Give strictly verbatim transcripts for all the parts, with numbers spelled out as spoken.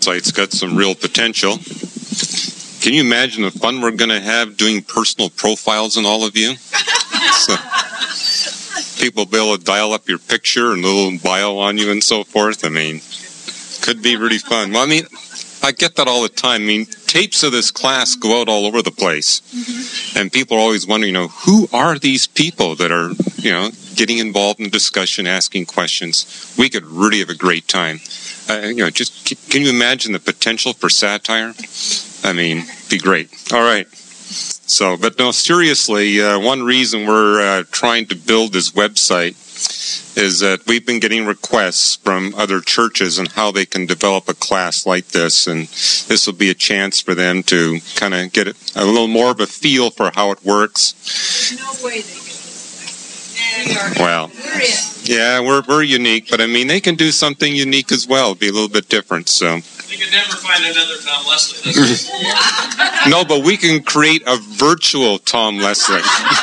website's got some real potential. Can you imagine the fun we're going to have doing personal profiles on all of you? So, people will be able to dial up your picture and a little bio on you and so forth. I mean, could be really fun. Well, I mean, I get that all the time. I mean, tapes of this class go out all over the place. Mm-hmm. And people are always wondering, you know, who are these people that are, you know, getting involved in the discussion, asking questions? We could really have a great time. Uh, you know, just can you imagine the potential for satire? I mean, be great. All right. So, but no, seriously, uh, one reason we're uh, trying to build this website is that we've been getting requests from other churches on how they can develop a class like this, and this will be a chance for them to kind of get a little more of a feel for how it works. There's no way they can do this. Well, yeah, we're we're unique, but I mean, they can do something unique as well, be a little bit different, so. You could never find another Tom Leslie. No, but we can create a virtual Tom Leslie.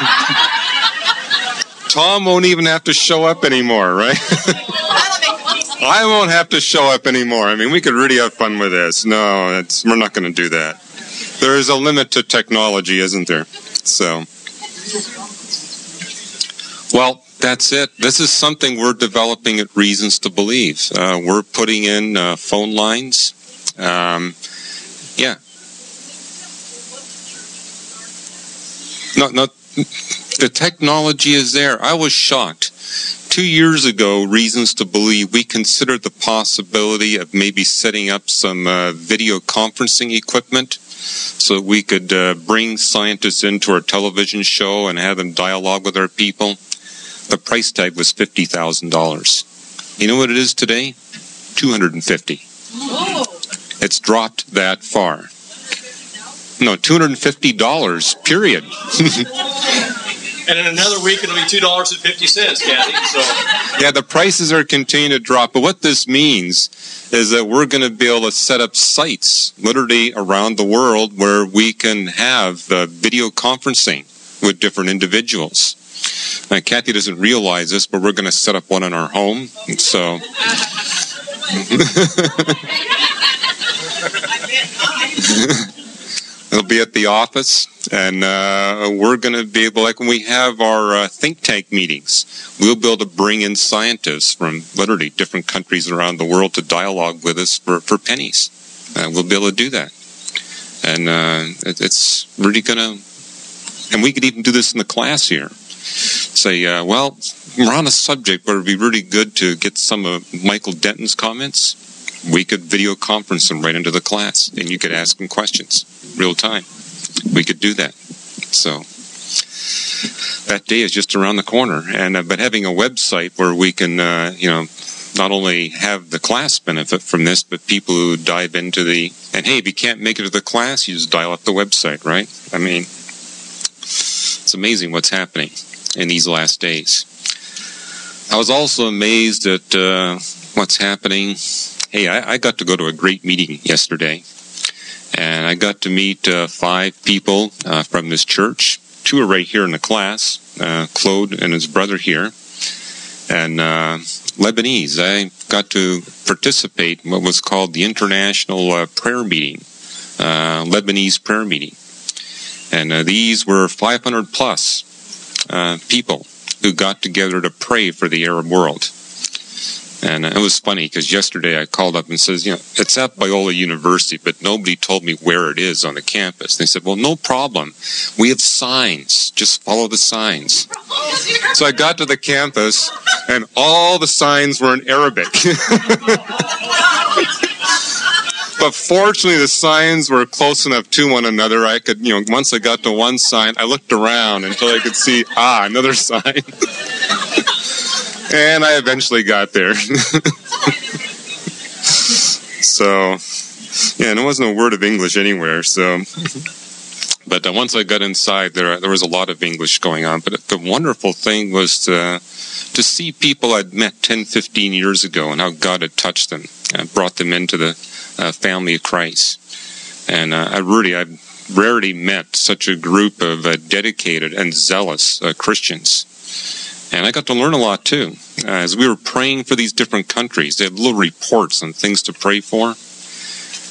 Tom won't even have to show up anymore, right? I won't have to show up anymore. I mean, we could really have fun with this. No, it's, we're not going to do that. There is a limit to technology, isn't there? So, well, that's it. This is something we're developing at Reasons to Believe. Uh, we're putting in uh, phone lines. Um, yeah. No, no. The technology is there. I was shocked. Two years ago, Reasons to Believe, we considered the possibility of maybe setting up some uh, video conferencing equipment so that we could uh, bring scientists into our television show and have them dialogue with our people. The price tag was fifty thousand dollars. You know what it is today? two hundred fifty dollars. Oh. It's dropped that far. No, two hundred fifty dollars, period. And in another week, it'll be two dollars and fifty cents, Kathy. So. Yeah, the prices are continuing to drop. But what this means is that we're going to be able to set up sites literally around the world where we can have uh, video conferencing with different individuals. Now, Kathy doesn't realize this, but we're going to set up one in our home. And so... It'll be at the office, and uh, we're going to be able, like when we have our uh, think tank meetings, we'll be able to bring in scientists from literally different countries around the world to dialogue with us for, for pennies. Uh, we'll be able to do that. And uh, it, it's really going to, and we could even do this in the class here. Say, uh, well, we're on a subject where it would be really good to get some of Michael Denton's comments. We could video conference them right into the class, and you could ask them questions real time. We could do that. So that day is just around the corner. And uh, but having a website where we can, uh, you know, not only have the class benefit from this, but people who dive into the, and hey, if you can't make it to the class, you just dial up the website, right? I mean, it's amazing what's happening in these last days. I was also amazed at uh, what's happening. Hey, I, I got to go to a great meeting yesterday, and I got to meet uh, five people uh, from this church. Two are right here in the class, uh, Claude and his brother here, and uh, Lebanese. I got to participate in what was called the International uh, Prayer Meeting, uh, Lebanese Prayer Meeting. And uh, these were five hundred plus uh, people who got together to pray for the Arab world. And it was funny because yesterday I called up and says, you know, it's at Biola University, but nobody told me where it is on the campus. And they said, well, no problem. We have signs. Just follow the signs. So I got to the campus, and all the signs were in Arabic. But fortunately, the signs were close enough to one another. I could, you know, once I got to one sign, I looked around until I could see, ah, another sign. And I eventually got there. So, yeah, and it wasn't a word of English anywhere. So, but uh, once I got inside, there there was a lot of English going on. But the wonderful thing was to, to see people I'd met ten, fifteen years ago and how God had touched them and brought them into the uh, family of Christ. And uh, I really, I've rarely met such a group of uh, dedicated and zealous uh, Christians. And I got to learn a lot, too. Uh, as we were praying for these different countries, they had little reports on things to pray for.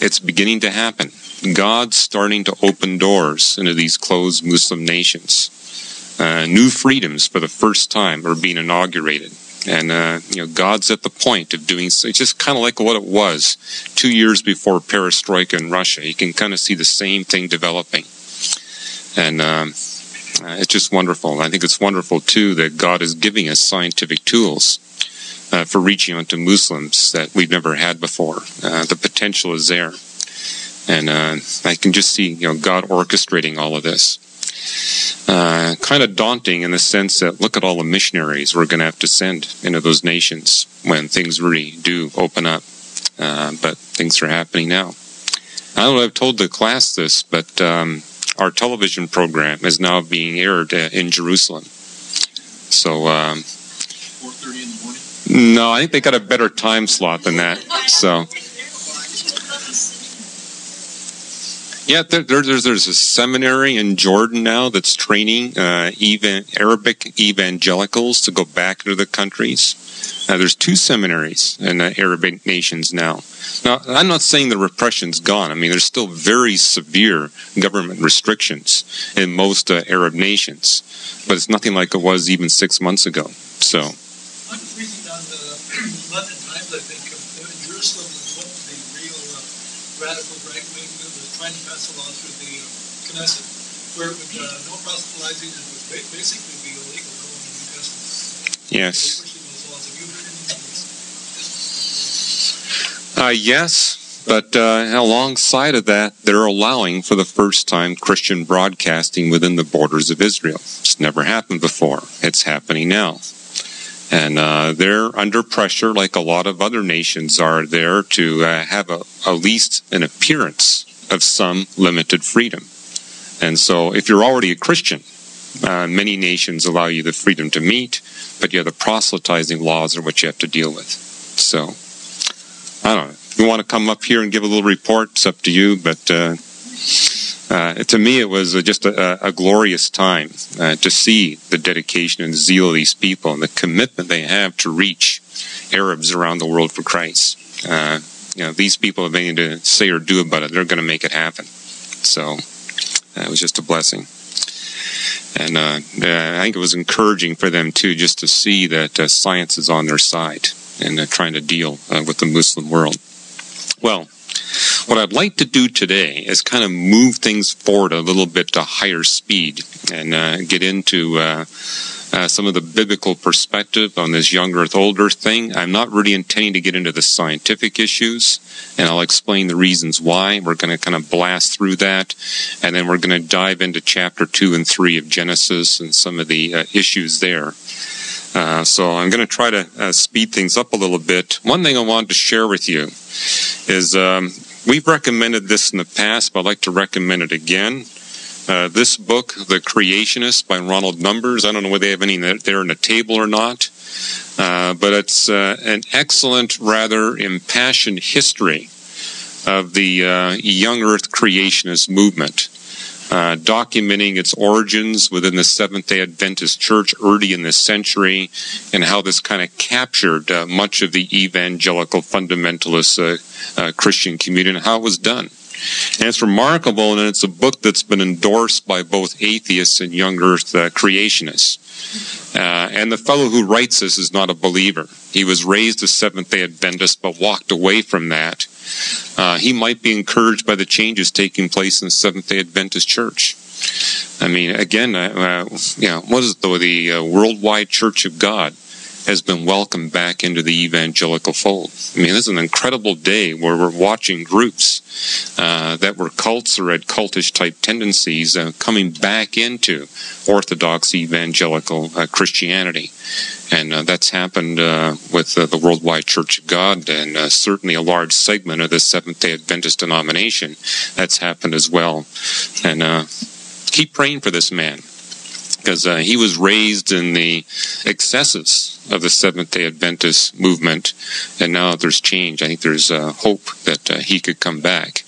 it's beginning to happen. God's starting to open doors into these closed Muslim nations. Uh, new freedoms for the first time are being inaugurated. And, uh, you know, God's at the point of doing so. It's just kind of like what it was two years before perestroika in Russia. You can kind of see the same thing developing. And um, uh, it's just wonderful. I think it's wonderful, too, that God is giving us scientific tools uh, for reaching out to Muslims that we've never had before. Uh, the potential is there. And uh, I can just see, you know, God orchestrating all of this. Uh, kind of daunting in the sense that look at all the missionaries we're going to have to send into those nations when things really do open up. Uh, but things are happening now. I don't know if I've told the class this, but um, our television program is now being aired uh, in Jerusalem. So, um, four thirty in the morning? No, I think they got a better time slot than that. So. Yeah, there, there, there's, there's a seminary in Jordan now that's training uh, even Arabic evangelicals to go back into the countries. Uh, there's two seminaries in the Arabic nations now. Now, I'm not saying the repression's gone. I mean, there's still very severe government restrictions in most uh, Arab nations, but it's nothing like it was even six months ago. So. I was reading on the London Times, I think, uh, Jerusalem was one of the real uh, radical right wing that was trying to pass a law through the uh, Knesset, where it would, uh, no proselytizing, it would ba- basically be illegal, no one in New Testament. Yes. Uh, yes, but uh, alongside of that, they're allowing for the first time Christian broadcasting within the borders of Israel. It's never happened before. It's happening now. And uh, they're under pressure, like a lot of other nations are there, to uh, have a, at least an appearance of some limited freedom. And so if you're already a Christian, uh, many nations allow you the freedom to meet, but yeah, the proselytizing laws are what you have to deal with. So, I don't know. If you want to come up here and give a little report, it's up to you. But uh, uh, to me, it was just a, a glorious time uh, to see the dedication and the zeal of these people and the commitment they have to reach Arabs around the world for Christ. Uh, you know, these people have anything to say or do about it. They're going to make it happen. So uh, it was just a blessing. And uh, I think it was encouraging for them, too, just to see that uh, science is on their side and uh, trying to deal uh, with the Muslim world. Well, what I'd like to do today is kind of move things forward a little bit to higher speed and uh, get into uh, uh, some of the biblical perspective on this young earth, old earth thing. I'm not really intending to get into the scientific issues, and I'll explain the reasons why. We're going to kind of blast through that, and then we're going to dive into chapter two and three of Genesis and some of the uh, issues there. Uh, so I'm going to try to uh, speed things up a little bit. One thing I wanted to share with you is um, we've recommended this in the past, but I'd like to recommend it again. Uh, this book, The Creationist by Ronald Numbers, I don't know whether they have any there in the table or not, uh, but it's uh, an excellent, rather impassioned history of the uh, young earth creationist movement. Uh, documenting its origins within the Seventh-day Adventist Church early in this century, and how this kind of captured uh, much of the evangelical fundamentalist uh, uh, Christian community and how it was done. And it's remarkable, and it's a book that's been endorsed by both atheists and young earth uh, creationists. Uh, and the fellow who writes this is not a believer. He was raised a Seventh-day Adventist, but walked away from that. Uh, he might be encouraged by the changes taking place in the Seventh-day Adventist Church. I mean, again, uh, uh, you know, what is it though? The uh, Worldwide Church of God has been welcomed back into the evangelical fold. I mean, this is an incredible day where we're watching groups uh, that were cults or had cultish-type tendencies uh, coming back into Orthodox evangelical uh, Christianity. And uh, that's happened uh, with uh, the Worldwide Church of God, and uh, certainly a large segment of the Seventh-day Adventist denomination. That's happened as well. And uh, keep praying for this man, because uh, he was raised in the excesses of the Seventh-day Adventist movement, and now there's change. I think there's uh, hope that uh, he could come back.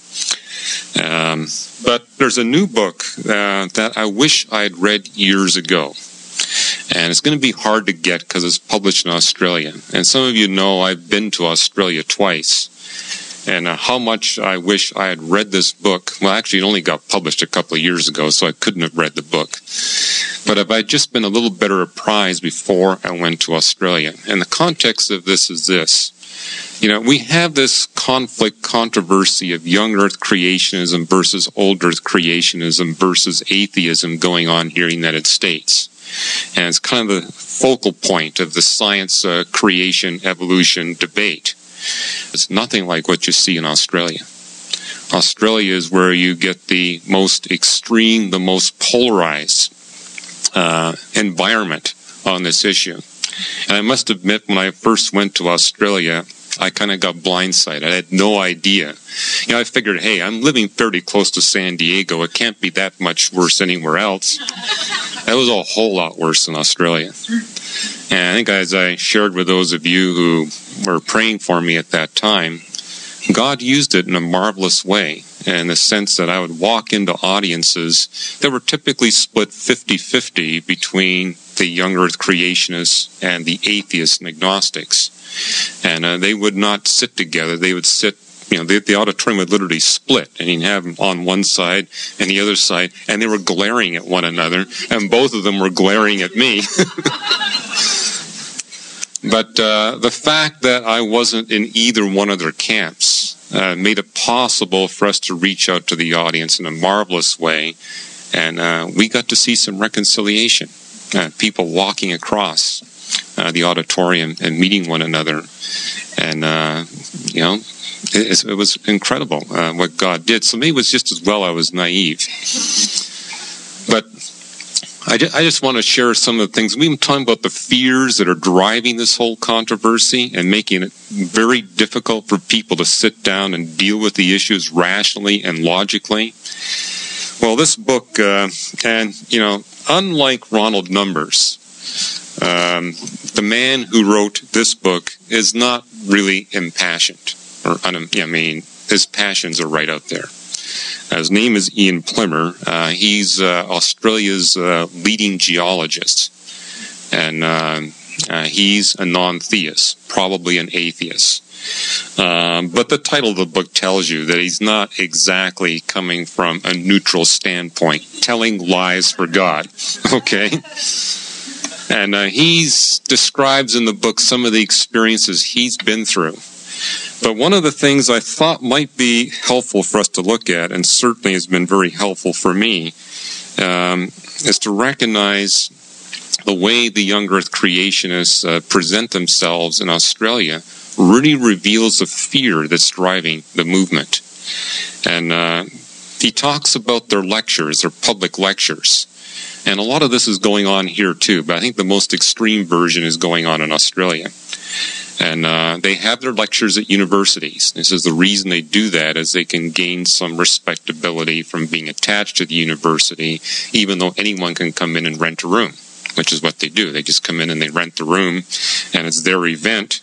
Um, but there's a new book uh, that I wish I had read years ago. And it's going to be hard to get because it's published in Australia. And some of you know I've been to Australia twice. and uh, how much I wish I had read this book. Well, actually, it only got published a couple of years ago, so I couldn't have read the book. But if I'd just been a little better apprised before I went to Australia. And the context of this is this. You know, we have this conflict, controversy of young earth creationism versus old earth creationism versus atheism going on here in the United States. And it's kind of the focal point of the science uh, creation evolution debate. It's nothing like what you see in Australia. Australia is where you get the most extreme, the most polarized uh, environment on this issue. And I must admit, when I first went to Australia, I kind of got blindsided. I had no idea. You know, I figured, hey, I'm living fairly close to San Diego. It can't be that much worse anywhere else. That was a whole lot worse in Australia. And I think as I shared with those of you who were praying for me at that time, God used it in a marvelous way, in the sense that I would walk into audiences that were typically split fifty-fifty between the young earth creationists and the atheists and agnostics. And uh, they would not sit together. They would sit, you know, the, the auditorium would literally split, and you'd have them on one side and the other side, and they were glaring at one another, and both of them were glaring at me. But uh, the fact that I wasn't in either one of their camps uh, made it possible for us to reach out to the audience in a marvelous way, and uh, we got to see some reconciliation. Uh, people walking across uh, the auditorium and meeting one another, and uh, you know, it, it was incredible uh, what God did. So maybe it was just as well I was naive, but I just, I just want to share some of the things. We've been talking about the fears that are driving this whole controversy and making it very difficult for people to sit down and deal with the issues rationally and logically. Well, this book, uh, and, you know, unlike Ronald Numbers, um, the man who wrote this book is not really impassioned. Or, I mean, his passions are right out there. Uh, his name is Ian Plimer. Uh, he's uh, Australia's uh, leading geologist. And uh, uh, he's a non-theist, probably an atheist. Um, but the title of the book tells you that he's not exactly coming from a neutral standpoint, telling lies for God. Okay? And uh, he describes in the book some of the experiences he's been through. But one of the things I thought might be helpful for us to look at, and certainly has been very helpful for me, um, is to recognize the way the young earth creationists uh, present themselves in Australia really reveals the fear that's driving the movement. And uh, he talks about their lectures, their public lectures. And a lot of this is going on here too, but I think the most extreme version is going on in Australia. And uh, they have their lectures at universities. This is the reason they do that, is they can gain some respectability from being attached to the university, even though anyone can come in and rent a room, which is what they do. They just come in and they rent the room, and it's their event.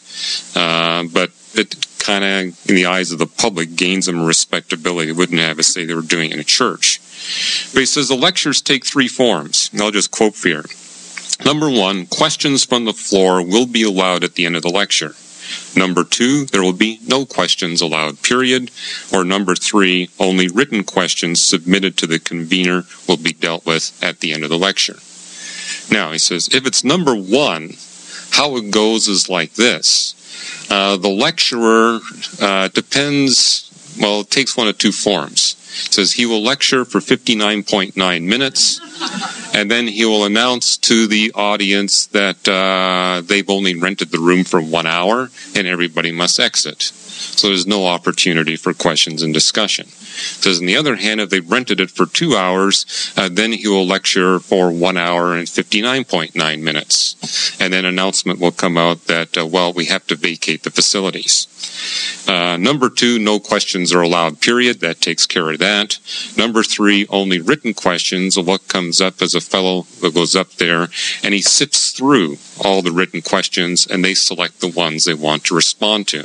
Uh, but it kind of, in the eyes of the public, gains them respectability. They wouldn't have to say they were doing it in a church. But he says the lectures take three forms. And I'll just quote for you. Number one, questions from the floor will be allowed at the end of the lecture. Number two, there will be no questions allowed, period. Or number three, only written questions submitted to the convener will be dealt with at the end of the lecture. Now, he says, if it's number one, how it goes is like this. Uh, the lecturer uh, depends, well, it takes one of two forms. It says he will lecture for fifty-nine point nine minutes, and then he will announce to the audience that uh, they've only rented the room for one hour, and everybody must exit. So there's no opportunity for questions and discussion. It says, on the other hand, if they rented it for two hours, uh, then he will lecture for one hour and fifty-nine point nine minutes. And then an announcement will come out that, uh, well, we have to vacate the facilities. Uh, number two, no questions are allowed, period. That takes care of that. Number three, only written questions. What comes up as a fellow that goes up there, and he sifts through all the written questions, and they select the ones they want to respond to.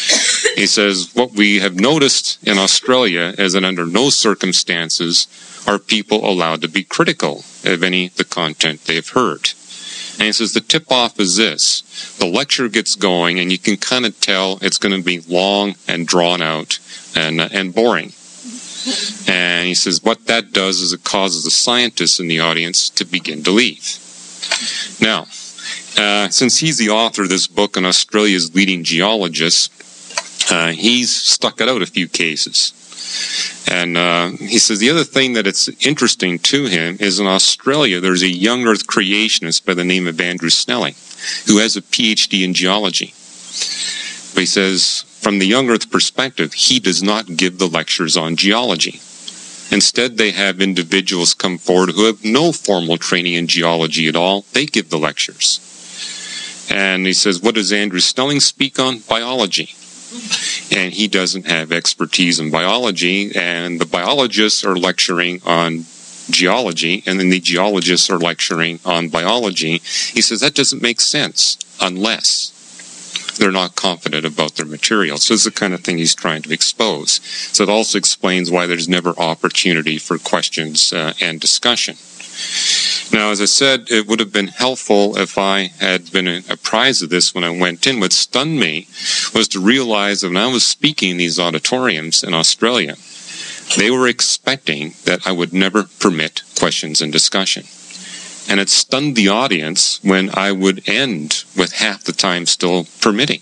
He says, what we have noticed in Australia is that under no circumstances are people allowed to be critical of any of the content they've heard. And he says the tip-off is this. The lecture gets going, and you can kind of tell it's going to be long and drawn out and, uh, and boring. And he says what that does is it causes the scientists in the audience to begin to leave. Now, uh, since he's the author of this book on Australia's leading geologists, uh, he's stuck it out a few cases. And uh, he says the other thing that it's interesting to him is in Australia there's a young earth creationist by the name of Andrew Snelling who has a P H D in geology. But he says from the young earth perspective, he does not give the lectures on geology. Instead, they have individuals come forward who have no formal training in geology at all. They give the lectures. And he says, what does Andrew Snelling speak on? Biology. And he doesn't have expertise in biology, and the biologists are lecturing on geology, and then the geologists are lecturing on biology. He says that doesn't make sense unless they're not confident about their material. So it's the kind of thing he's trying to expose. So it also explains why there's never opportunity for questions uh, and discussion. Now, as I said, it would have been helpful if I had been apprised of this when I went in. What stunned me was to realize that when I was speaking in these auditoriums in Australia, they were expecting that I would never permit questions and discussion. And it stunned the audience when I would end with half the time still permitting.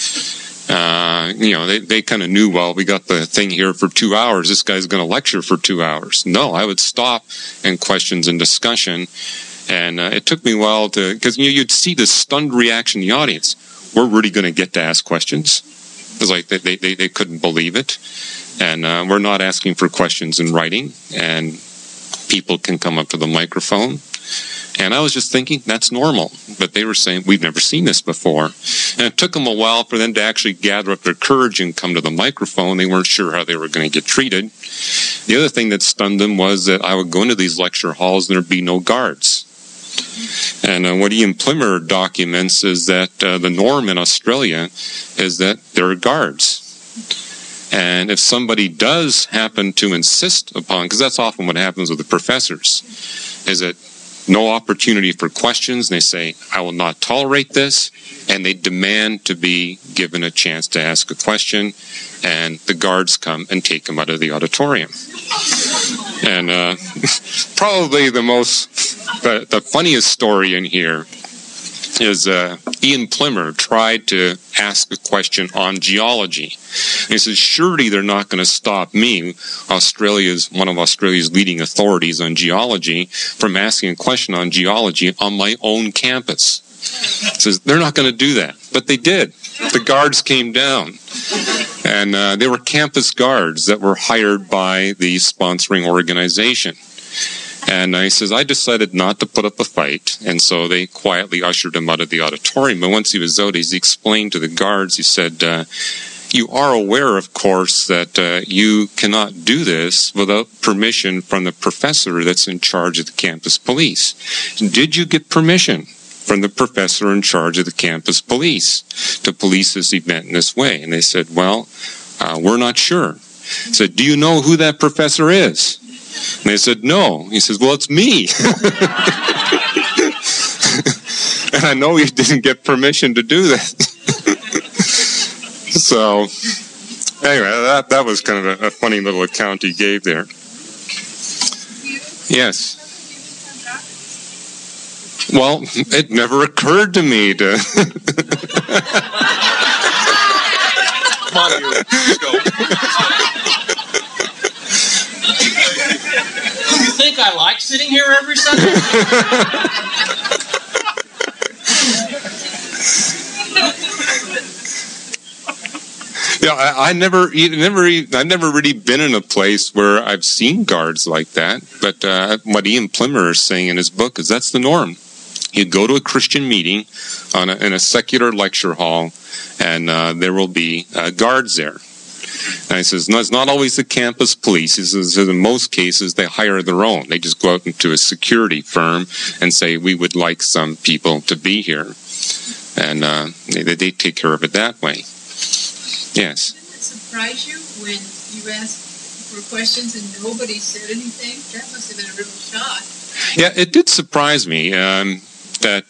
Uh, you know, they, they kind of knew, well, we got the thing here for two hours. This guy's going to lecture for two hours. No, I would stop and questions and discussion. And uh, it took me a while to, because you know, you'd see this stunned reaction in the audience. We're really going to get to ask questions. It was like they, they, they couldn't believe it. And uh, we're not asking for questions in writing. And people can come up to the microphone. And I was just thinking, that's normal. But they were saying, we've never seen this before. And it took them a while for them to actually gather up their courage and come to the microphone. They weren't sure how they were going to get treated. The other thing that stunned them was that I would go into these lecture halls and there'd be no guards. And uh, what Ian Plimmer documents is that uh, the norm in Australia is that there are guards. And if somebody does happen to insist upon, because that's often what happens with the professors, is that no opportunity for questions, and they say, I will not tolerate this, and they demand to be given a chance to ask a question, and the guards come and take them out of the auditorium. And uh, probably the most, the, the funniest story in here is uh, Ian Plimmer tried to ask a question on geology. And he says, surely they're not going to stop me, Australia's one of Australia's leading authorities on geology, from asking a question on geology on my own campus. He says, they're not going to do that. But they did. The guards came down. And uh, they were campus guards that were hired by the sponsoring organization. And he says, I decided not to put up a fight, and so they quietly ushered him out of the auditorium. But once he was out, he explained to the guards, he said, uh, you are aware, of course, that uh, you cannot do this without permission from the professor that's in charge of the campus police. Did you get permission from the professor in charge of the campus police to police this event in this way? And they said, well, uh, we're not sure. He said, do you know who that professor is? And they said, no. He says, well, it's me. And I know you didn't get permission to do that. So, anyway, that, that was kind of a, a funny little account he gave there. Yes. Well, it never occurred to me to... Come on, you. Let's go. You think I like sitting here every Sunday? Yeah, I, I never, never, I've never really been in a place where I've seen guards like that. But uh, what Ian Plimmer is saying in his book is that's the norm. You go to a Christian meeting on a, in a secular lecture hall, and uh, there will be uh, guards there. And he says, no, it's not always the campus police. He says, in most cases, they hire their own. They just go out into a security firm and say, we would like some people to be here. And uh, they, they take care of it that way. Yes? Didn't it surprise you when you asked for questions and nobody said anything? That must have been a real shock. Yeah, it did surprise me um, that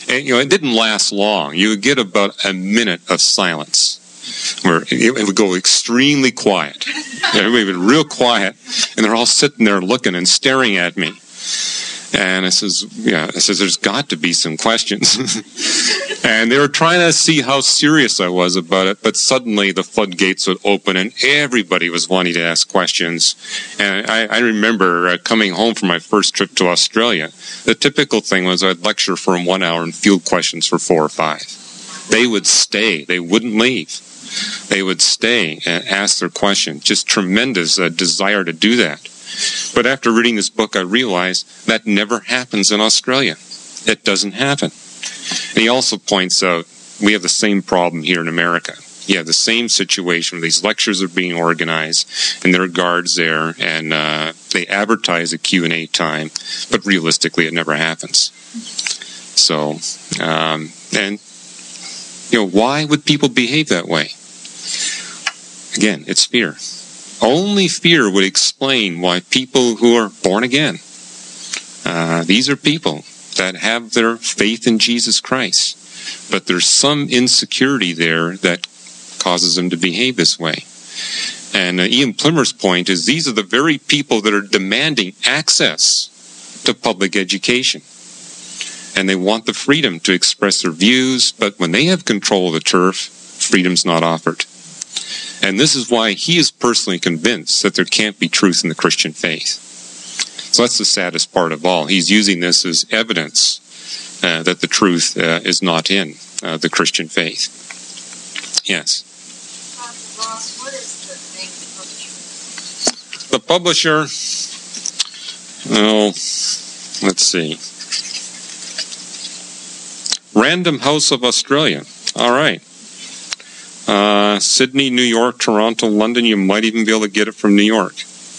And, you know, it didn't last long. You would get about a minute of silence where it would go extremely quiet. Everybody would be real quiet, and they're all sitting there looking and staring at me. And I says, yeah, I says, there's got to be some questions. And they were trying to see how serious I was about it, but suddenly the floodgates would open and everybody was wanting to ask questions. And I, I remember uh, coming home from my first trip to Australia. The typical thing was I'd lecture for one hour and field questions for four or five. They would stay. They wouldn't leave. They would stay and ask their questions. Just tremendous uh, desire to do that. But after reading this book, I realized that never happens in Australia. It doesn't happen. And he also points out we have the same problem here in America. You have the same situation where these lectures are being organized, and there are guards there, and uh, they advertise a Q and A time, but realistically it never happens. So, um, and, you know, why would people behave that way? Again, it's fear. Only fear would explain why people who are born again, uh, these are people that have their faith in Jesus Christ, but there's some insecurity there that causes them to behave this way. And uh, Ian Plimmer's point is these are the very people that are demanding access to public education. And they want the freedom to express their views, but when they have control of the turf, freedom's not offered. And this is why he is personally convinced that there can't be truth in the Christian faith. So that's the saddest part of all. He's using this as evidence uh, that the truth uh, is not in uh, the Christian faith. Yes? Doctor Ross, what is the name of the The publisher? publisher, oh, let's see. Random House of Australia. All right. Uh, Sydney, New York, Toronto, London. You might even be able to get it from New York.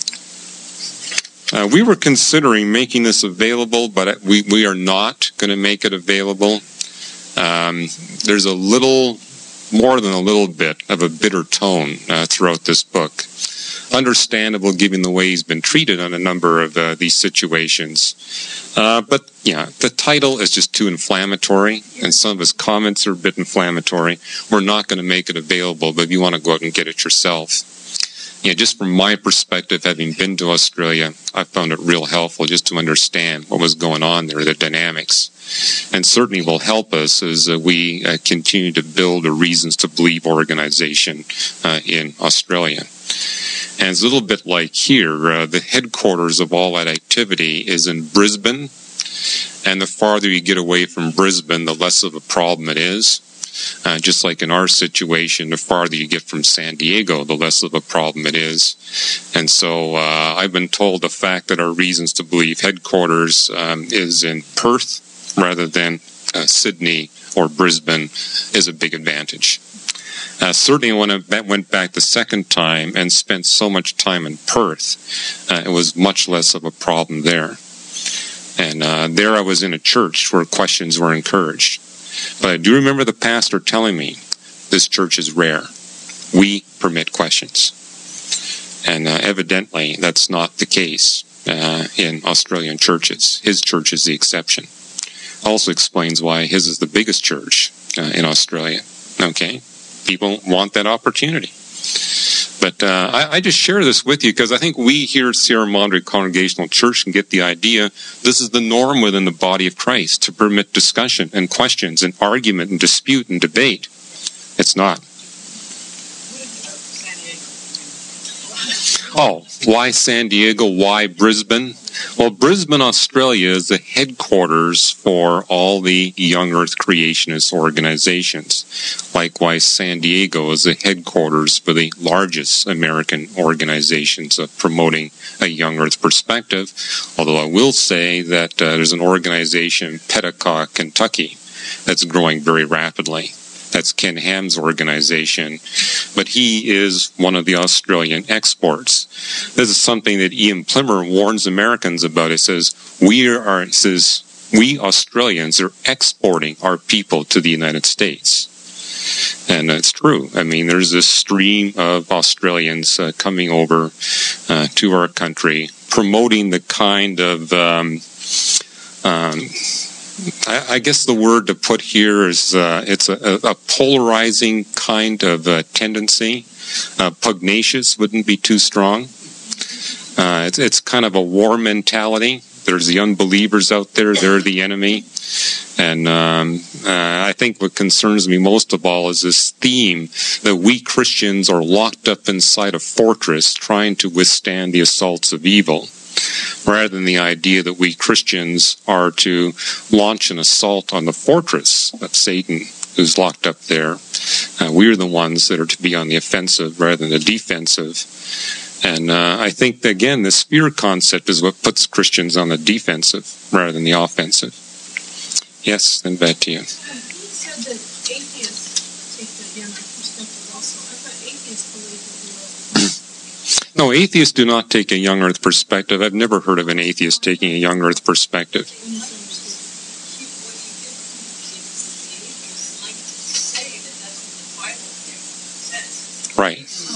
Uh, we were considering making this available, but we, we are not going to make it available. Um, there's a little, more than a little bit, of a bitter tone uh, throughout this book. Understandable given the way he's been treated on a number of uh, these situations. Uh, but, yeah, the title is just too inflammatory, and some of his comments are a bit inflammatory. We're not going to make it available, but if you want to go out and get it yourself. You know, just from my perspective, having been to Australia, I found it real helpful just to understand what was going on there, the dynamics. And certainly will help us as uh, we uh, continue to build a Reasons to Believe organization uh, in Australia. And it's a little bit like here, uh, the headquarters of all that activity is in Brisbane, and the farther you get away from Brisbane, the less of a problem it is. Uh, just like in our situation, the farther you get from San Diego, the less of a problem it is. And so uh, I've been told the fact that our Reasons to Believe headquarters um, is in Perth rather than uh, Sydney or Brisbane is a big advantage. Uh, certainly when I went back the second time and spent so much time in Perth, uh, it was much less of a problem there. And uh, there I was in a church where questions were encouraged. But I do remember the pastor telling me, this church is rare. We permit questions. And uh, evidently that's not the case uh, in Australian churches. His church is the exception. Also explains why his is the biggest church uh, in Australia. Okay? People want that opportunity. But uh, I, I just share this with you because I think we here at Sierra Madre Congregational Church can get the idea this is the norm within the body of Christ to permit discussion and questions and argument and dispute and debate. It's not. Oh, why San Diego? Why Brisbane? Well, Brisbane, Australia is the headquarters for all the Young Earth creationist organizations. Likewise, San Diego is the headquarters for the largest American organizations of promoting a Young Earth perspective. Although I will say that uh, there's an organization in Petticoat, Kentucky, that's growing very rapidly. That's Ken Ham's organization, but he is one of the Australian exports. This is something that Ian Plimmer warns Americans about. He says, we are, he says, we Australians are exporting our people to the United States. And it's true. I mean, there's this stream of Australians uh, coming over uh, to our country, promoting the kind of um, um, I, I guess the word to put here is uh, it's a, a polarizing kind of uh, tendency. Uh, pugnacious wouldn't be too strong. Uh, it's, it's kind of a war mentality. There's the unbelievers out there. They're the enemy. And um, uh, I think what concerns me most of all is this theme that we Christians are locked up inside a fortress trying to withstand the assaults of evil, rather than the idea that we Christians are to launch an assault on the fortress of Satan who's locked up there. Uh, we're the ones that are to be on the offensive rather than the defensive. And uh, I think, again, the spear concept is what puts Christians on the defensive rather than the offensive. Yes, and back to you. You said that atheists take the younger perspective also. I thought atheists believe that we are. No, atheists do not take a young earth perspective. I've never heard of an atheist taking a young earth perspective. Right.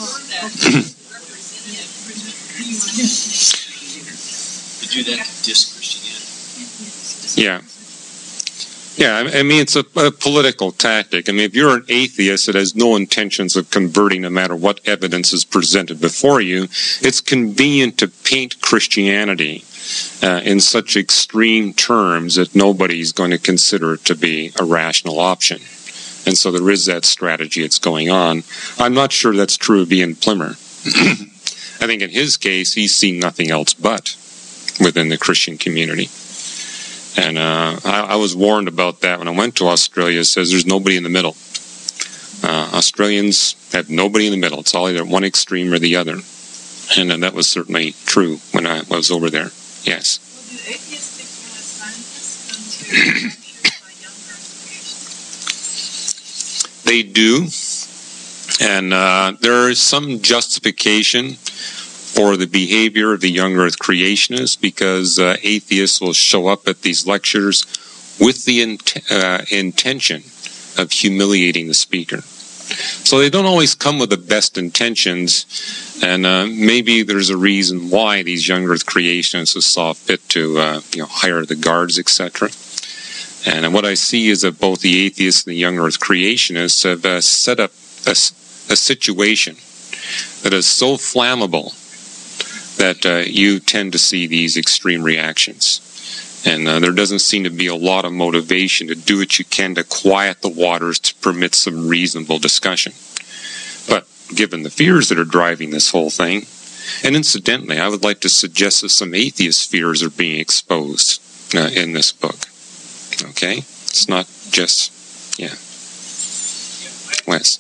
To do that to dis-Christianity. Yeah. Yeah, I mean, it's a, a political tactic. I mean, if you're an atheist that has no intentions of converting no matter what evidence is presented before you, it's convenient to paint Christianity uh, in such extreme terms that nobody's going to consider it to be a rational option. And so there is that strategy that's going on. I'm not sure that's true of Ian Plimmer. I think in his case, he's seen nothing else but within the Christian community. And uh, I, I was warned about that when I went to Australia. It says there's nobody in the middle. Uh, Australians have nobody in the middle. It's all either one extreme or the other. And uh, that was certainly true when I was over there. Yes. Well, do atheistic uh, scientists come to lectures by young earth creation? They do. And uh, there is some justification for the behavior of the young earth creationists, because uh, atheists will show up at these lectures with the int- uh, intention of humiliating the speaker. So they don't always come with the best intentions, and uh, maybe there's a reason why these young earth creationists saw fit to uh, you know, hire the guards, et cetera. And what I see is that both the atheists and the young earth creationists have uh, set up a, a situation that is so flammable that uh, you tend to see these extreme reactions. And uh, there doesn't seem to be a lot of motivation to do what you can to quiet the waters to permit some reasonable discussion. But given the fears that are driving this whole thing, and incidentally, I would like to suggest that some atheist fears are being exposed uh, in this book. Okay? It's not just, yeah. Wes.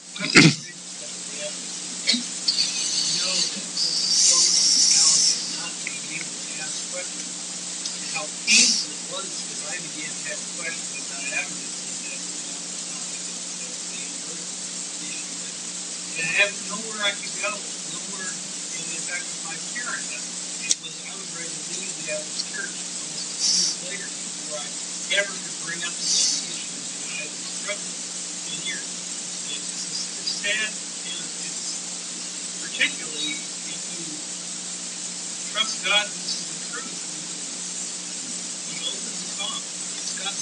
I have nowhere I could go, nowhere, and in fact with my parents, it was, I was ready to leave the Adventist church almost two years later before I ever could bring up the issues that I was struggling in here. It's, it's, it's sad, and it's particularly if you trust God, this is the truth. He opens the palm. It's got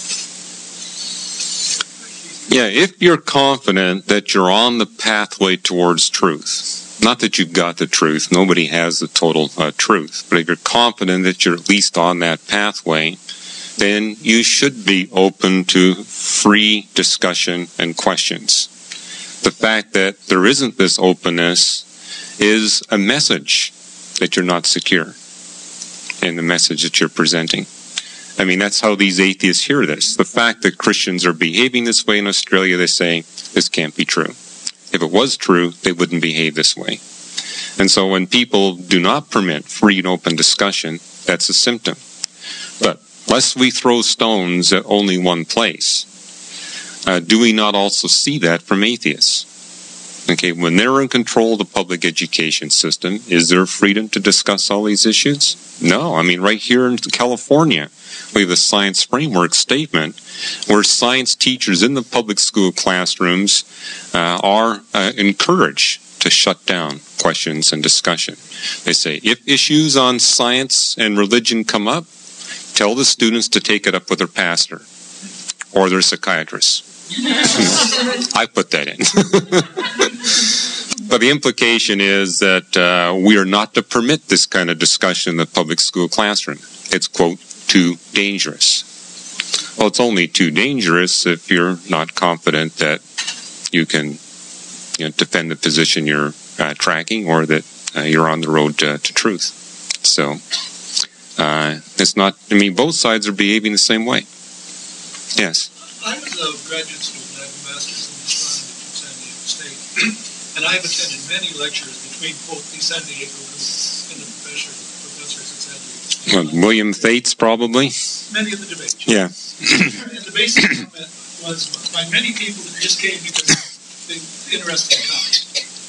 Yeah, if you're confident that you're on the pathway towards truth, not that you've got the truth, nobody has the total uh, truth, but if you're confident that you're at least on that pathway, then you should be open to free discussion and questions. The fact that there isn't this openness is a message that you're not secure in the message that you're presenting. I mean, that's how these atheists hear this. The fact that Christians are behaving this way in Australia, they say, this can't be true. If it was true, they wouldn't behave this way. And so when people do not permit free and open discussion, that's a symptom. But lest we throw stones at only one place, uh, do we not also see that from atheists? Okay, when they're in control of the public education system, is there freedom to discuss all these issues? No. I mean, right here in California, we have the science framework statement where science teachers in the public school classrooms uh, are uh, encouraged to shut down questions and discussion. They say, if issues on science and religion come up, Tell the students to take it up with their pastor or their psychiatrist. I put that in. But the implication is that uh, we are not to permit this kind of discussion in the public school classroom. It's, quote, too dangerous. Well, it's only too dangerous if you're not confident that you can you know, defend the position you're uh, tracking or that uh, you're on the road to, to truth. So uh, it's not, I mean, both sides are behaving the same way. Yes? I was a graduate student. I have a master's in astronomy from San Diego State. And I've attended many lectures between both the San Diego group and the professors, professors at San Diego State. Well, William Thwaites, probably? Many of the debates. Yeah. And the basic comment was by many people that just came because they interested in comics,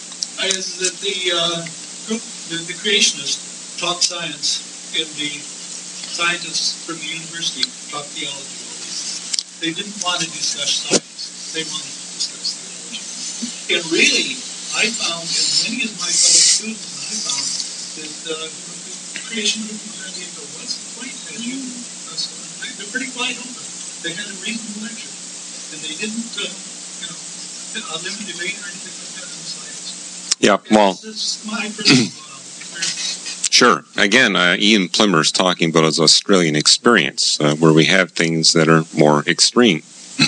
is that the uh, group, the, the creationists, taught science, and the scientists from the university taught theology. They didn't want to discuss science. They wanted to discuss theology. And really, I found, and many of my fellow students, and I found that uh, the creation group in San Diego wasn't quite as you. They're pretty quiet open. They had a reasonable lecture, and they didn't, uh, you know, limit debate or anything like that in science. Yeah, well, this is my personal uh, experience. Sure. Again, uh, Ian Plimmer's talking about his Australian experience, uh, where we have things that are more extreme.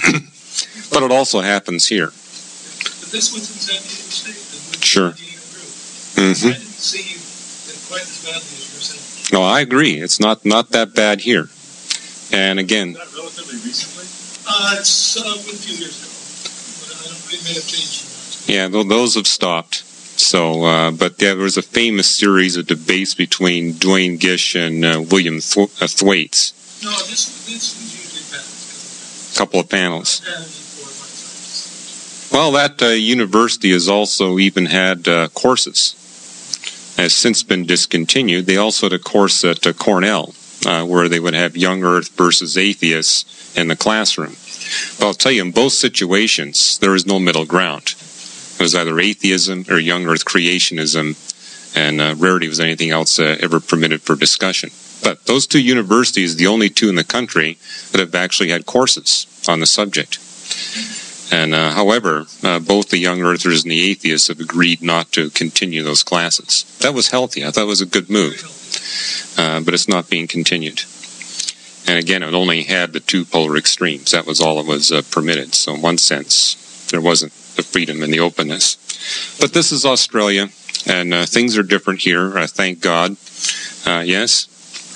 But it also happens here. But this was in San Diego State. And sure. San Diego group. Mm-hmm. I didn't see it quite as badly as you're saying. No, I agree. It's not, not that bad here. And again... Is that relatively recently? Uh, it's uh, a few years ago. But I don't, it may have changed. Yeah, th- those have stopped. So, uh, but there was a famous series of debates between Dwayne Gish and uh, William Th- uh, Thwaites. No, this, this was usually panels. A couple of panels. Panels for my science. Well, that uh, university has also even had uh, courses. Has since been discontinued. They also had a course at uh, Cornell, uh, where they would have young Earth versus atheists in the classroom. But I'll tell you, in both situations, there is no middle ground. It was either atheism or young Earth creationism, and uh, rarely was anything else uh, ever permitted for discussion. But those two universities, the only two in the country that have actually had courses on the subject. And uh, however, uh, both the young Earthers and the atheists have agreed not to continue those classes. That was healthy. I thought it was a good move. Uh, but it's not being continued. And again, it only had the two polar extremes. That was all that was uh, permitted. So in one sense, there wasn't the freedom and the openness. But this is Australia, and uh, things are different here, uh, thank God. Uh, yes?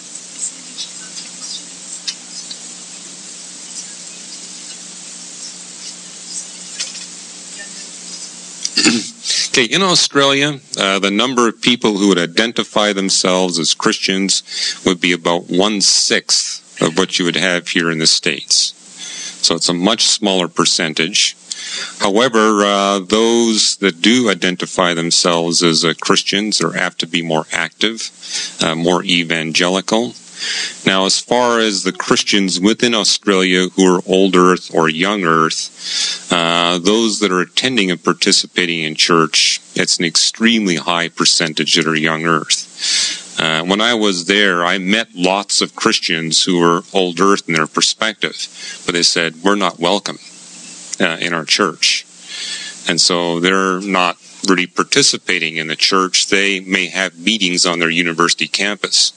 Okay, in Australia, uh, the number of people who would identify themselves as Christians would be about one-sixth of what you would have here in the States. So it's a much smaller percentage. However, uh, those that do identify themselves as uh, Christians are apt to be more active, uh, more evangelical. Now, as far as the Christians within Australia who are old Earth or young Earth, uh, those that are attending and participating in church, it's an extremely high percentage that are young Earth. Uh, when I was there, I met lots of Christians who were old Earth in their perspective, but they said, we're not welcome Uh, in our church. And so they're not really participating in the church. They may have meetings on their university campus.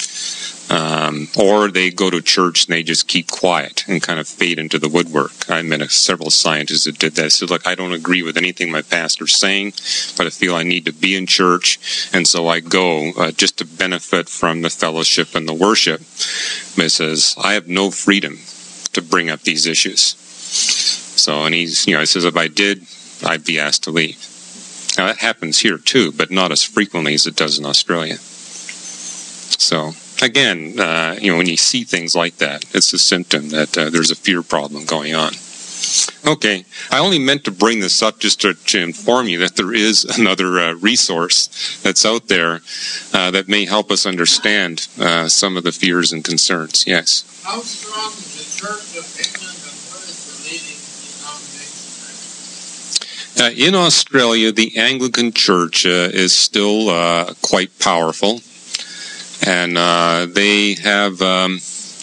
Um, or they go to church and they just keep quiet and kind of fade into the woodwork. I met a, several scientists that did that. I said, look, I don't agree with anything my pastor's saying, but I feel I need to be in church, and so I go uh, just to benefit from the fellowship and the worship. But it says, I have no freedom to bring up these issues. So, and he's, you know, he says, if I did, I'd be asked to leave. Now, that happens here, too, but not as frequently as it does in Australia. So, again, uh, you know, when you see things like that, it's a symptom that uh, there's a fear problem going on. Okay, I only meant to bring this up just to, to inform you that there is another uh, resource that's out there uh, that may help us understand uh, some of the fears and concerns. Yes? How strong is the Church of England, and what is the leading denomination? Uh, in Australia, the Anglican Church uh, is still uh, quite powerful, and uh, they have um,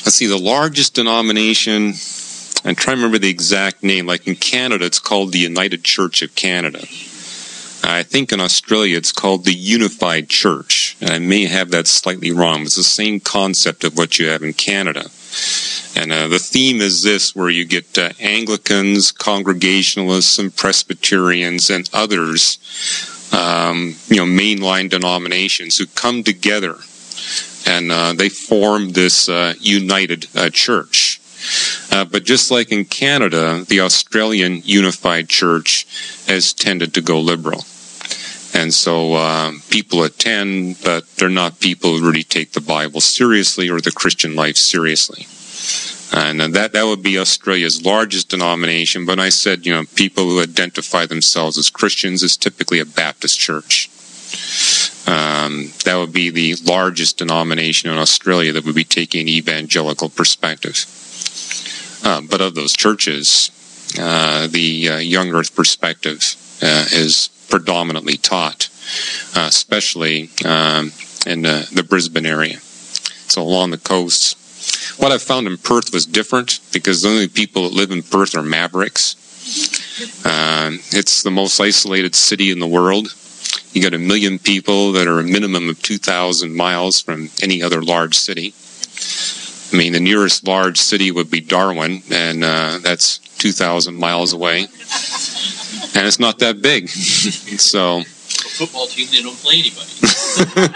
let's see, the largest denomination, I'm trying to remember the exact name. Like in Canada, it's called the United Church of Canada. I think in Australia, it's called the Unified Church. And I may have that slightly wrong. It's the same concept of what you have in Canada. And uh, the theme is this, where you get uh, Anglicans, Congregationalists, and Presbyterians, and others, um, you know, mainline denominations who come together, and uh, they form this uh, united uh, church. Uh, but just like in Canada, the Australian Unified Church has tended to go liberal. And so uh, people attend, but they're not people who really take the Bible seriously or the Christian life seriously. And that that would be Australia's largest denomination. But I said, you know, people who identify themselves as Christians is typically a Baptist church. Um, that would be the largest denomination in Australia that would be taking an evangelical perspective. Uh, but of those churches, uh, the uh, Young Earth perspective uh, is predominantly taught, uh, especially um, in uh, the Brisbane area. So along the coast. What I found in Perth was different, because the only people that live in Perth are mavericks. Uh, it's the most isolated city in the world. You got a million people that are a minimum of two thousand miles from any other large city. I mean, the nearest large city would be Darwin, and uh, that's two thousand miles away. And it's not that big. So, A football team, they don't play anybody.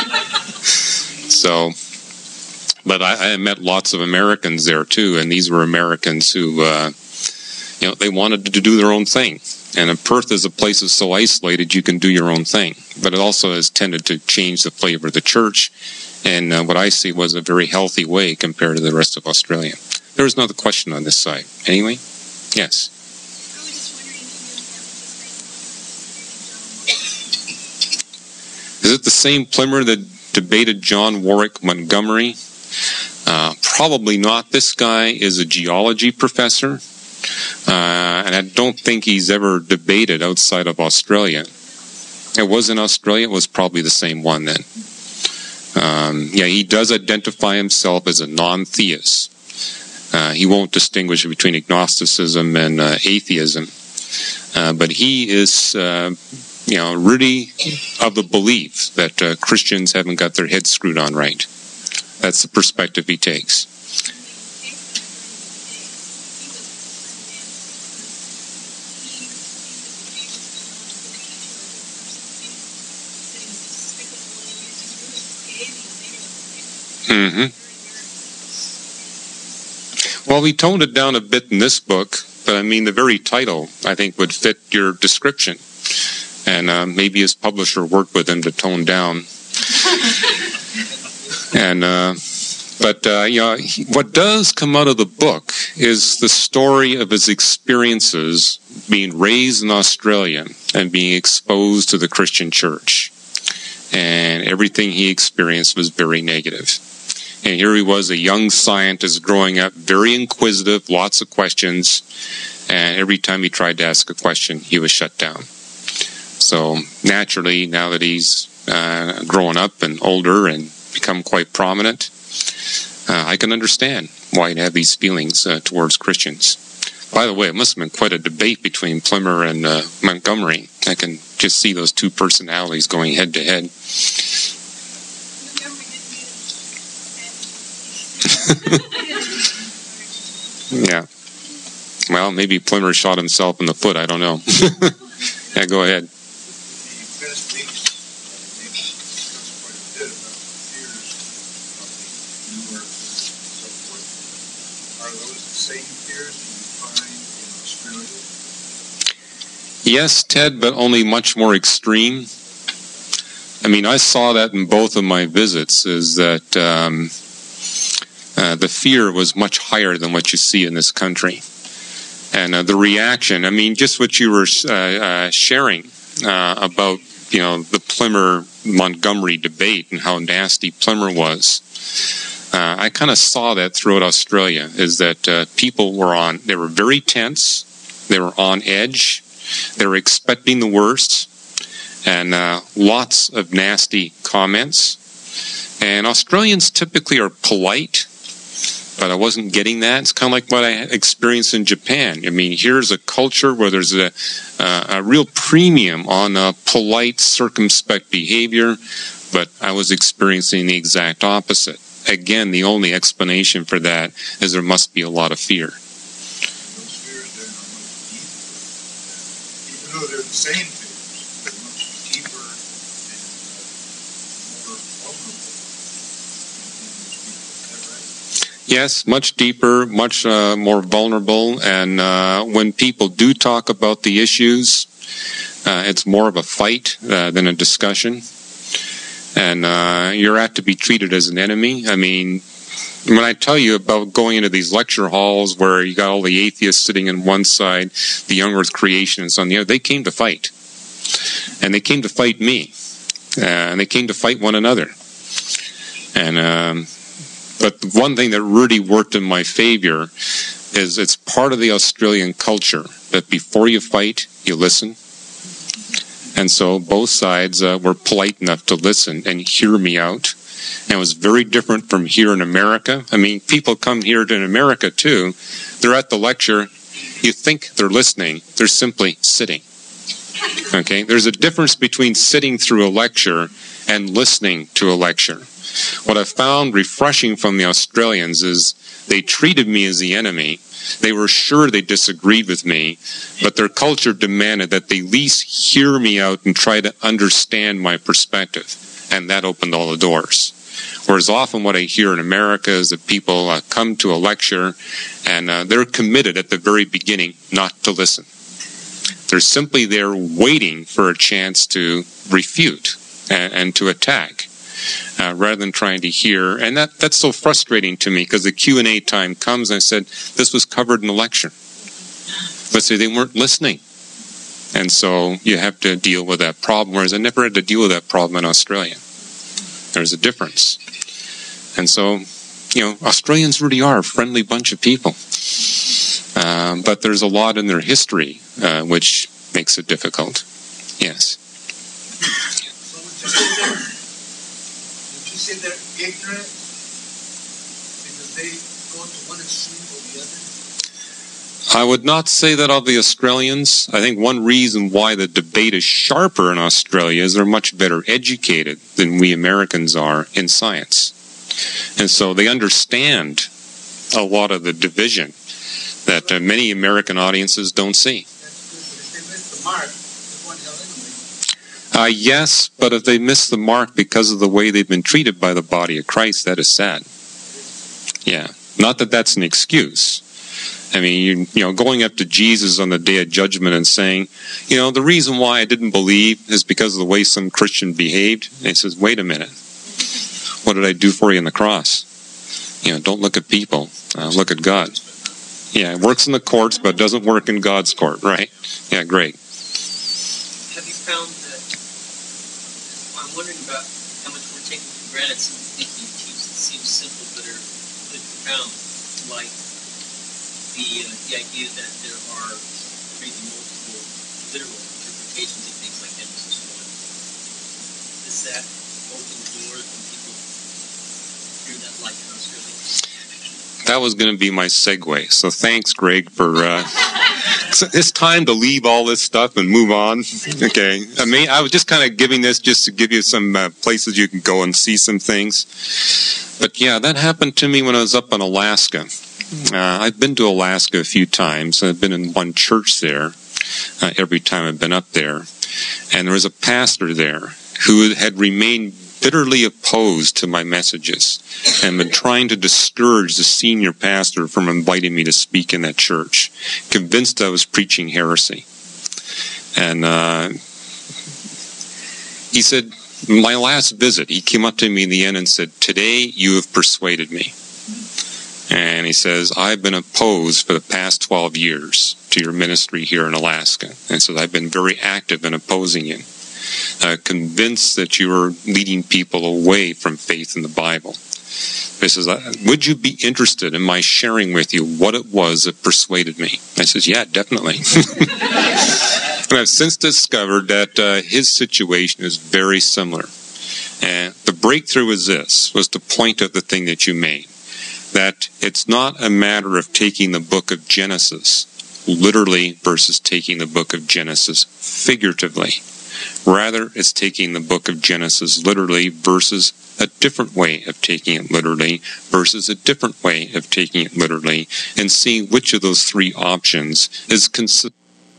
So, but I, I met lots of Americans there too, and these were Americans who, uh, you know, they wanted to do their own thing. And in Perth is a place that's so isolated, you can do your own thing. But it also has tended to change the flavor of the church, and uh, what I see was a very healthy way compared to the rest of Australia. There was another question on this side. Anyway? Yes? Is it the same Plymouth that debated John Warwick Montgomery? Uh, probably not. This guy is a geology professor, uh, and I don't think he's ever debated outside of Australia. It was in Australia. It was probably the same one then. Um, yeah, he does identify himself as a non-theist. Uh, he won't distinguish between agnosticism and uh, atheism, uh, but he is, uh, you know, really of the belief that uh, Christians haven't got their heads screwed on right. That's the perspective he takes. Mm-hmm. Well, we toned it down a bit in this book, but I mean, the very title, I think, would fit your description. And uh, maybe his publisher worked with him to tone down. and, uh, but, uh, you know, he, what does come out of the book is the story of his experiences being raised in Australia and being exposed to the Christian church. And everything he experienced was very negative. And here he was, a young scientist growing up, very inquisitive, lots of questions, and every time he tried to ask a question, he was shut down. So naturally, now that he's uh, grown up and older and become quite prominent, uh, I can understand why he'd have these feelings uh, towards Christians. By the way, it must have been quite a debate between Plymouth and uh, Montgomery. I can just see those two personalities going head to head. Yeah. Well, maybe Plymouth shot himself in the foot. I don't know. Yeah, go ahead. Yes, Ted, but only much more extreme. I mean, I saw that in both of my visits, is that um, uh, the fear was much higher than what you see in this country. And uh, the reaction, I mean, just what you were uh, uh, sharing uh, about, you know, the Plymouth-Montgomery debate and how nasty Plymouth was. Uh, I kind of saw that throughout Australia, is that uh, people were on, they were very tense, they were on edge, they were expecting the worst, and uh, lots of nasty comments. And Australians typically are polite, but I wasn't getting that. It's kind of like what I experienced in Japan. I mean, here's a culture where there's a, uh, a real premium on uh, polite, circumspect behavior, but I was experiencing the exact opposite. Again, the only explanation for that is there must be a lot of fear. Those fears there are much deeper. Even though they're the same fears, they're much deeper and uh, more vulnerable in those people. Is that right? Yes, much deeper, much uh, more vulnerable, and uh, when people do talk about the issues, uh, it's more of a fight uh, than a discussion. And uh, you're apt to be treated as an enemy. I mean, when I tell you about going into these lecture halls where you got all the atheists sitting on one side, the young earth creationists on the other, they came to fight. And they came to fight me. Uh, and they came to fight one another. And um, but the one thing that really worked in my favor is it's part of the Australian culture that before you fight, you listen. And so both sides uh, were polite enough to listen and hear me out. And it was very different from here in America. I mean, people come here to America too. They're at the lecture. You think they're listening. They're simply sitting. Okay? There's a difference between sitting through a lecture and listening to a lecture. What I found refreshing from the Australians is they treated me as the enemy. They were sure they disagreed with me, but their culture demanded that they at least hear me out and try to understand my perspective. And that opened all the doors. Whereas often what I hear in America is that people uh, come to a lecture and uh, they're committed at the very beginning not to listen. They're simply there waiting for a chance to refute and, and to attack. Uh, rather than trying to hear. And that, that's so frustrating to me because the Q and A time comes and I said, this was covered in the lecture. But say they weren't listening. And so you have to deal with that problem, whereas I never had to deal with that problem in Australia. There's a difference. And so, you know, Australians really are a friendly bunch of people. Um, but there's a lot in their history uh, which makes it difficult. Yes. Say they're ignorant because they go to one extreme or the other? I would not say that of the Australians. I think one reason why the debate is sharper in Australia is they're much better educated than we Americans are in science. And so they understand a lot of the division that uh, many American audiences don't see. That's good, but if they miss the mark, they're going to hell anyway. Uh, yes, but if they miss the mark because of the way they've been treated by the body of Christ, that is sad. Yeah. Not that that's an excuse. I mean, you, you know, going up to Jesus on the day of judgment and saying, you know, the reason why I didn't believe is because of the way some Christian behaved. And he says, wait a minute. What did I do for you on the cross? You know, don't look at people. Uh, look at God. Yeah, it works in the courts, but doesn't work in God's court, right? Yeah, great. Have you found that, I'm wondering about how much we're taking for granted some thinking teachings that seem simple but are really profound, like the, uh, the idea that there are maybe multiple literal interpretations of things like Genesis one. Does that open the door when people hear that like in Australia? That was going to be my segue. So thanks, Greg, for... Uh, it's time to leave all this stuff and move on. Okay. I mean, I was just kind of giving this just to give you some uh, places you can go and see some things. But yeah, that happened to me when I was up in Alaska. Uh, I've been to Alaska a few times. I've been in one church there uh, every time I've been up there. And there was a pastor there who had remained bitterly opposed to my messages and been trying to discourage the senior pastor from inviting me to speak in that church, convinced I was preaching heresy. And uh, he said, my last visit, he came up to me in the end and said, today you have persuaded me. And he says, I've been opposed for the past twelve years to your ministry here in Alaska. And so I've been very active in opposing you. Uh, convinced that you are leading people away from faith in the Bible. He says, would you be interested in my sharing with you what it was that persuaded me? I says, yeah, definitely. And I've since discovered that uh, his situation is very similar. And the breakthrough is this, was to point out the thing that you made. that it's not a matter of taking the book of Genesis literally versus taking the book of Genesis figuratively. Rather, it's taking the book of Genesis literally versus a different way of taking it literally versus a different way of taking it literally, and seeing which of those three options is consistent.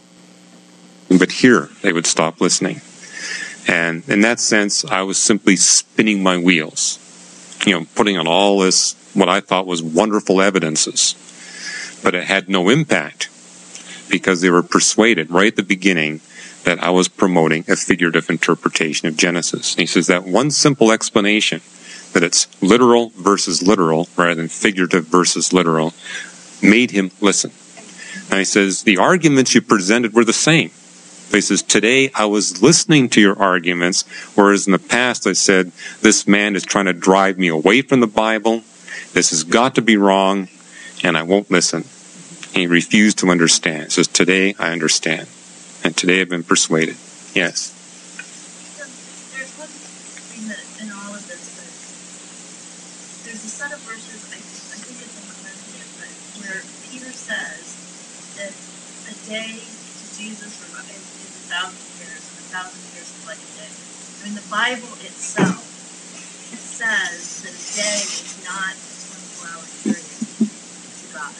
But here, they would stop listening. And in that sense, I was simply spinning my wheels, you know, putting on all this, what I thought was wonderful evidences. But it had no impact because they were persuaded right at the beginning that I was promoting a figurative interpretation of Genesis. And he says that one simple explanation, that it's literal versus literal rather than figurative versus literal, made him listen. And he says, the arguments you presented were the same. He says, today I was listening to your arguments, whereas in the past I said, this man is trying to drive me away from the Bible. This has got to be wrong, and I won't listen. And he refused to understand. He says, today I understand. And today I've been persuaded. Yes. There's one thing that in all of this, that there's a set of verses, I, I think it's in Corinthians, but where Peter says that a day to Jesus is, is a thousand years, and a thousand years is like a day. I mean, the Bible itself says that a day is not a twenty-four hour period to God.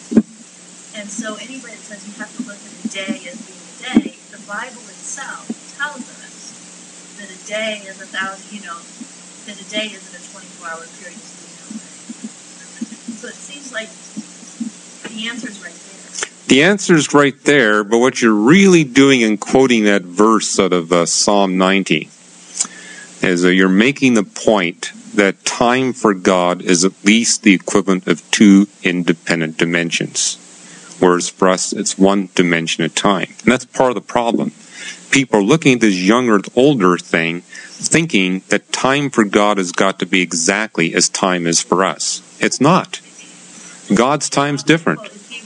And so anybody that says you have to look at a day as being day, the Bible itself tells us that a day is a thousand, you know, that a day isn't a twenty-four hour period. So it seems like the answer's right there. The answer's right there, but what you're really doing in quoting that verse out of uh, Psalm ninety is uh, you're making the point that time for God is at least the equivalent of two independent dimensions. Whereas for us, it's one dimension at a time. And that's part of the problem. People are looking at this younger, older thing, thinking that time for God has got to be exactly as time is for us. It's not. God's time's different.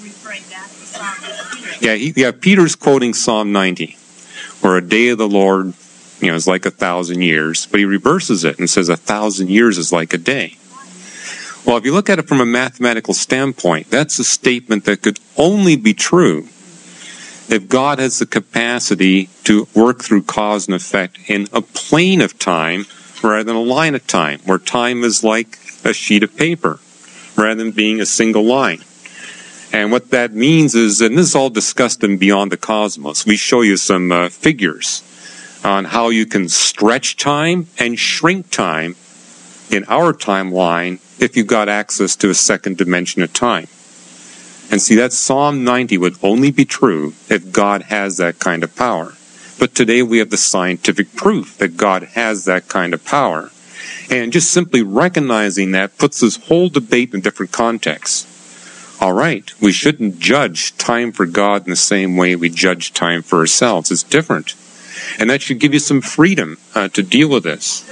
Yeah, he, yeah, Peter's quoting Psalm ninety, where a day of the Lord, you know, is like a thousand years. But he reverses it and says a thousand years is like a day. Well, if you look at it from a mathematical standpoint, that's a statement that could only be true if God has the capacity to work through cause and effect in a plane of time rather than a line of time, where time is like a sheet of paper rather than being a single line. And what that means is, and this is all discussed in Beyond the Cosmos, we show you some uh, figures on how you can stretch time and shrink time in our timeline if you've got access to a second dimension of time. And see, that Psalm ninety would only be true if God has that kind of power. But today we have the scientific proof that God has that kind of power. And just simply recognizing that puts this whole debate in a different context. All right, we shouldn't judge time for God in the same way we judge time for ourselves. It's different. And that should give you some freedom uh, to deal with this.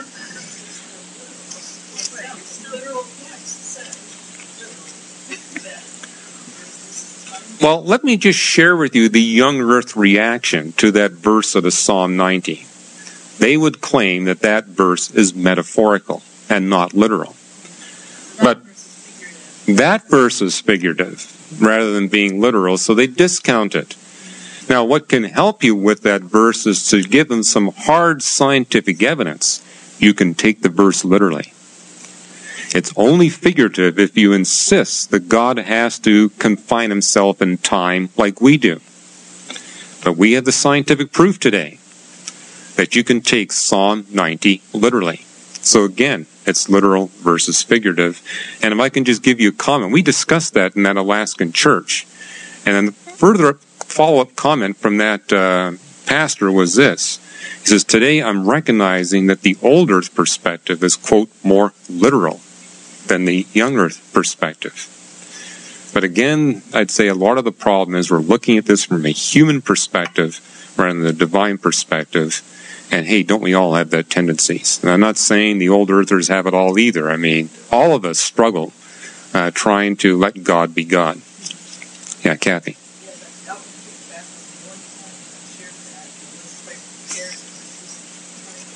Well, let me just share with you the young earth reaction to that verse of the Psalm ninety. They would claim that that verse is metaphorical and not literal. But that verse is figurative rather than being literal, so they discount it. Now, what can help you with that verse is to give them some hard scientific evidence. You can take the verse literally. It's only figurative if you insist that God has to confine himself in time like we do. But we have the scientific proof today that you can take Psalm ninety literally. So again, it's literal versus figurative. And if I can just give you a comment, we discussed that in that Alaskan church. And then the further follow-up comment from that uh, pastor was this. He says, today I'm recognizing that the old earth perspective is, quote, more literal than the young earth perspective. But again, I'd say a lot of the problem is we're looking at this from a human perspective rather than the divine perspective. And hey, don't we all have that tendencies? And I'm not saying the old earthers have it all either. I mean, all of us struggle uh, trying to let God be God. Yeah, Kathy.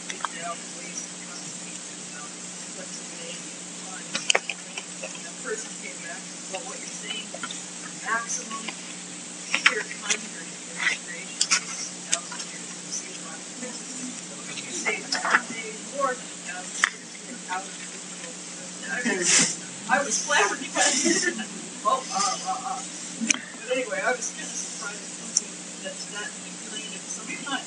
First out of the middle. I was flabbergasted. Oh, uh, uh, uh. But anyway, I was kind of surprised thinking that that included sometimes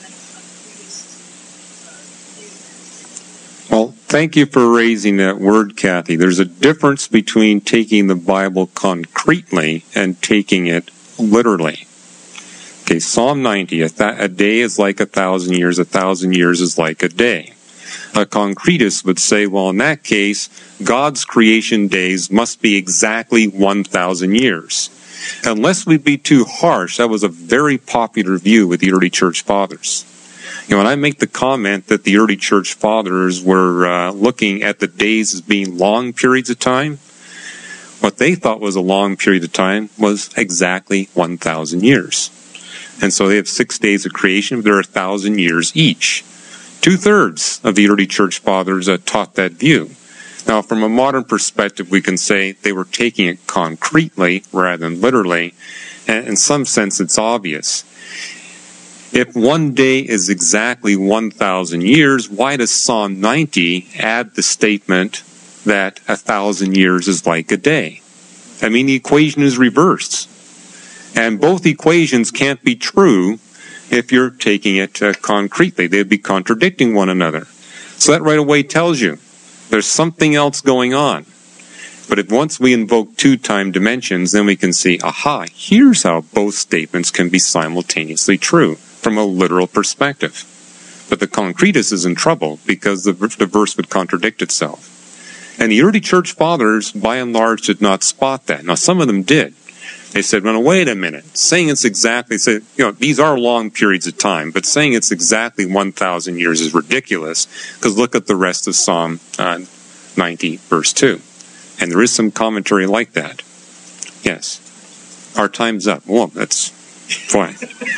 the Well, thank you for raising that word, Kathy. There's a difference between taking the Bible concretely and taking it literally. Okay, Psalm ninety, a, th- a day is like a thousand years, a thousand years is like a day. A concretist would say, well, in that case, God's creation days must be exactly one thousand years. Unless we be too harsh, that was a very popular view with the early church fathers. You know, when I make the comment that the early church fathers were uh, looking at the days as being long periods of time, what they thought was a long period of time was exactly one thousand years. And so they have six days of creation, but there are a thousand years each. Two-thirds of the early church fathers uh, taught that view. Now, from a modern perspective, we can say they were taking it concretely rather than literally. And in some sense, it's obvious. If one day is exactly one thousand years, why does Psalm ninety add the statement that a thousand years is like a day? I mean, the equation is reversed. And both equations can't be true if you're taking it uh, concretely. They'd be contradicting one another. So that right away tells you there's something else going on. But if once we invoke two time dimensions, then we can see, aha, here's how both statements can be simultaneously true from a literal perspective. But the concretist is in trouble because the, the verse would contradict itself. And the early church fathers, by and large, did not spot that. Now, some of them did. They said, well, wait a minute. Saying it's exactly, said, you know, these are long periods of time, but saying it's exactly one thousand years is ridiculous, because look at the rest of Psalm uh, ninety, verse two. And there is some commentary like that. Yes. Our time's up. Well, that's fine.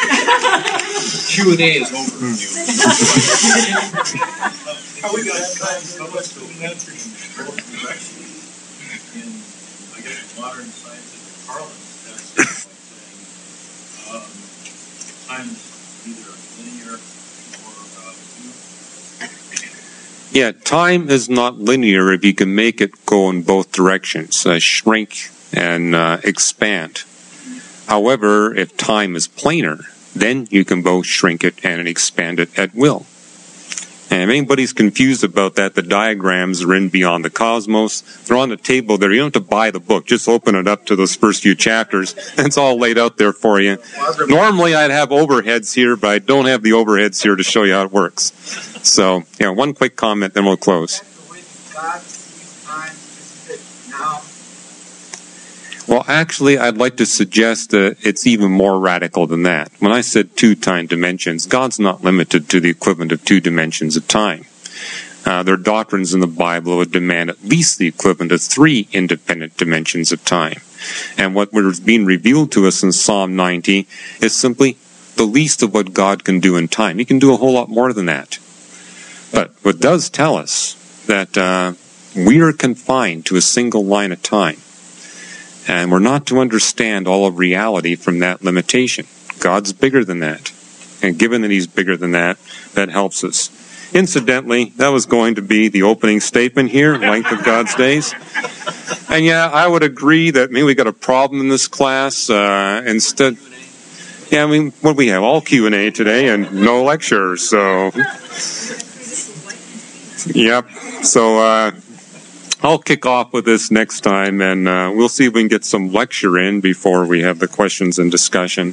Q and A is over. How we got time so much to answer in, I guess, modern scientific parlance. That's like saying um, time is either linear or uh, Yeah, time is not linear if you can make it go in both directions, uh, shrink and uh, expand. However, if time is planar, then you can both shrink it and expand it at will. And if anybody's confused about that, the diagrams are in Beyond the Cosmos. They're on the table there. You don't have to buy the book. Just open it up to those first few chapters. And it's all laid out there for you. Normally I'd have overheads here, but I don't have the overheads here to show you how it works. So, yeah, one quick comment, then we'll close. Well, actually, I'd like to suggest that it's even more radical than that. When I said two time dimensions, God's not limited to the equivalent of two dimensions of time. Uh, there are doctrines in the Bible that would demand at least the equivalent of three independent dimensions of time. And what was being revealed to us in Psalm ninety is simply the least of what God can do in time. He can do a whole lot more than that. But what does tell us that uh, we are confined to a single line of time. And we're not to understand all of reality from that limitation. God's bigger than that. And given that he's bigger than that, that helps us. Incidentally, that was going to be the opening statement here, length of God's days. And yeah, I would agree that maybe we got a problem in this class. Uh, instead, yeah, I mean, what we have, all Q and A today and no lecture. So, yep. So, uh, I'll kick off with this next time, and uh, we'll see if we can get some lecture in before we have the questions and discussion.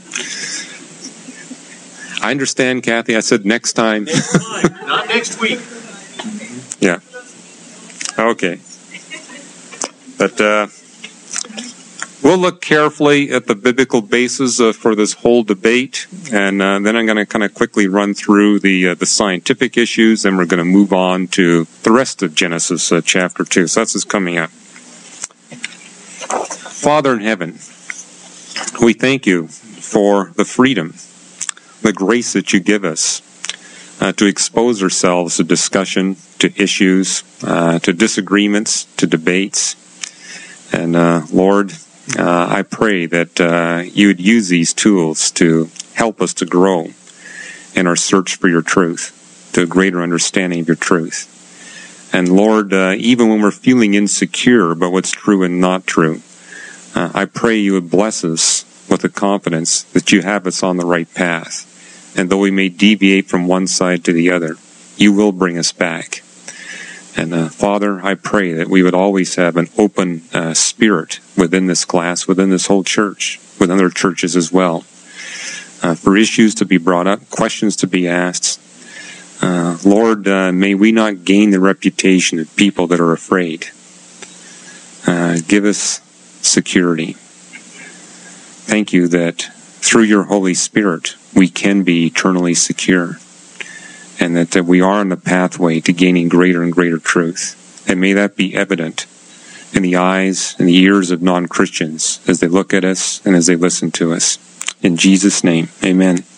I understand, Kathy. I said next time. Next time, not next week. Yeah. Okay. But uh, we'll look carefully at the biblical basis uh, for this whole debate, and uh, then I'm going to kind of quickly run through the uh, the scientific issues, and we're going to move on to the rest of Genesis uh, chapter two. So that's what's coming up. Father in heaven, we thank you for the freedom, the grace that you give us uh, to expose ourselves to discussion, to issues, uh, to disagreements, to debates. And uh, Lord, uh, I pray that uh, you would use these tools to help us to grow in our search for your truth, to a greater understanding of your truth. And Lord, uh, even when we're feeling insecure about what's true and not true, uh, I pray you would bless us with the confidence that you have us on the right path. And though we may deviate from one side to the other, you will bring us back. And uh, Father, I pray that we would always have an open uh, spirit within this class, within this whole church, within other churches as well, uh, for issues to be brought up, questions to be asked. Uh, Lord, uh, may we not gain the reputation of people that are afraid. Uh, give us security. Thank you that through your Holy Spirit we can be eternally secure, and that, that we are on the pathway to gaining greater and greater truth. And may that be evident in the eyes and the ears of non-Christians as they look at us and as they listen to us. In Jesus' name, amen.